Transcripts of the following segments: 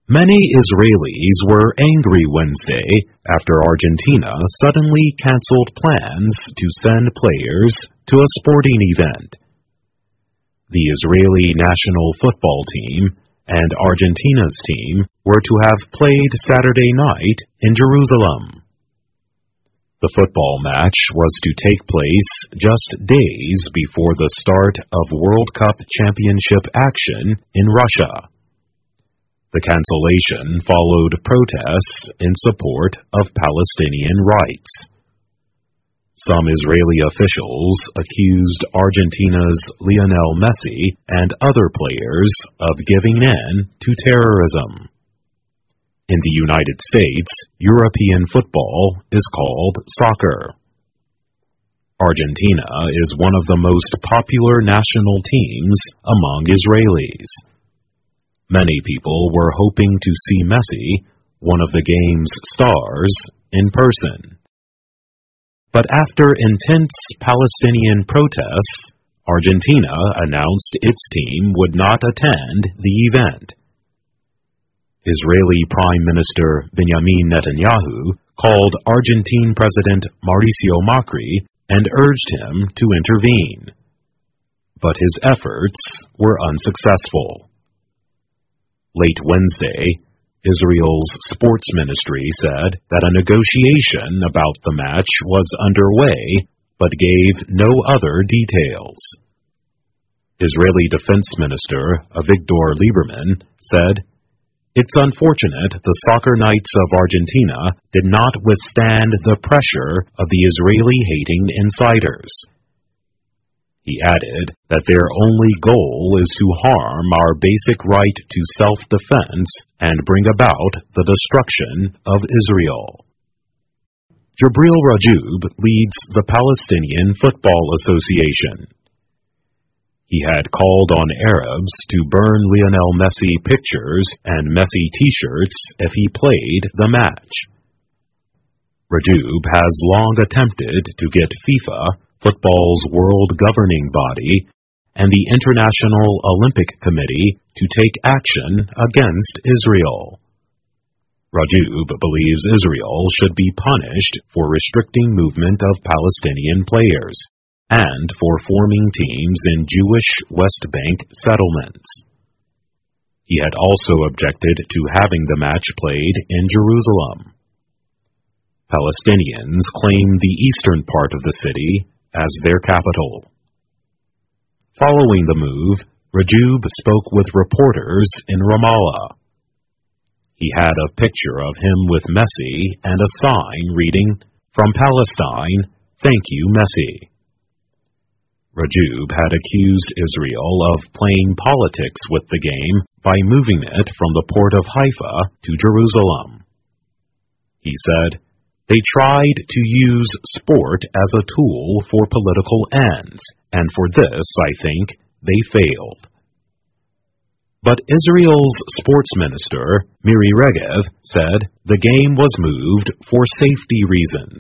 Many Israelis were angry Wednesday after Argentina suddenly canceled plans to send players to a sporting event. The Israeli national football team and Argentina's team were to have played Saturday night in Jerusalem. The football match was to take place just days before the start of World Cup Championship action in Russia. The cancellation followed protests in support of Palestinian rights. Some Israeli officials accused Argentina's Lionel Messi and other players of giving in to terrorism. In the United States, European football is called soccer. Argentina is one of the most popular national teams among Israelis. Many people were hoping to see Messi, one of the game's stars, in person. But after intense Palestinian protests, Argentina announced its team would not attend the event. Israeli Prime Minister Benjamin Netanyahu called Argentine President Mauricio Macri and urged him to intervene. But his efforts were unsuccessful. Late Wednesday, Israel's sports ministry said that a negotiation about the match was underway, but gave no other details. Israeli Defense Minister Avigdor Lieberman said, "It's unfortunate the soccer Knights of Argentina did not withstand the pressure of the Israeli-hating insiders." He added that their only goal is to harm our basic right to self-defense and bring about the destruction of Israel. Jabril Rajoub leads the Palestinian Football Association. He had called on Arabs to burn Lionel Messi pictures and Messi t-shirts if he played the match. Rajoub has long attempted to get FIFA, football's world governing body, and the International Olympic Committee to take action against Israel. Rajoub believes Israel should be punished for restricting movement of Palestinian players and for forming teams in Jewish West Bank settlements. He had also objected to having the match played in Jerusalem. Palestinians claim the eastern part of the city as their capital. Following the move, Rajoub spoke with reporters in Ramallah. He had a picture of him with Messi and a sign reading, "From Palestine, thank you, Messi." Rajoub had accused Israel of playing politics with the game by moving it from the port of Haifa to Jerusalem. He said, "They tried to use sport as a tool for political ends, and for this, I think, they failed." But Israel's sports minister, Miri Regev, said the game was moved for safety reasons.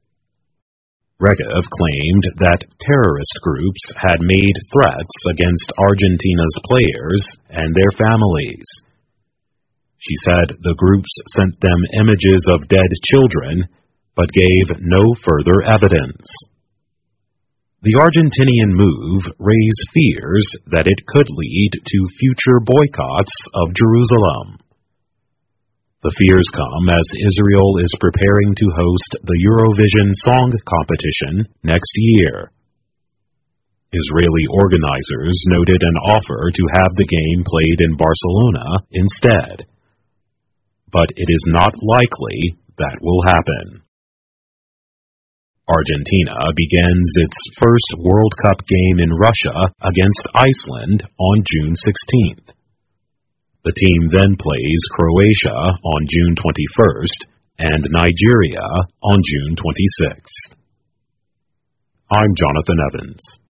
Regev claimed that terrorist groups had made threats against Argentina's players and their families. She said the groups sent them images of dead children, but gave no further evidence. The Argentinian move raised fears that it could lead to future boycotts of Jerusalem. The fears come as Israel is preparing to host the Eurovision Song Competition next year. Israeli organizers noted an offer to have the game played in Barcelona instead. But it is not likely that will happen. Argentina begins its first World Cup game in Russia against Iceland on June 16th. The team then plays Croatia on June 21st and Nigeria on June 26th. I'm Jonathan Evans.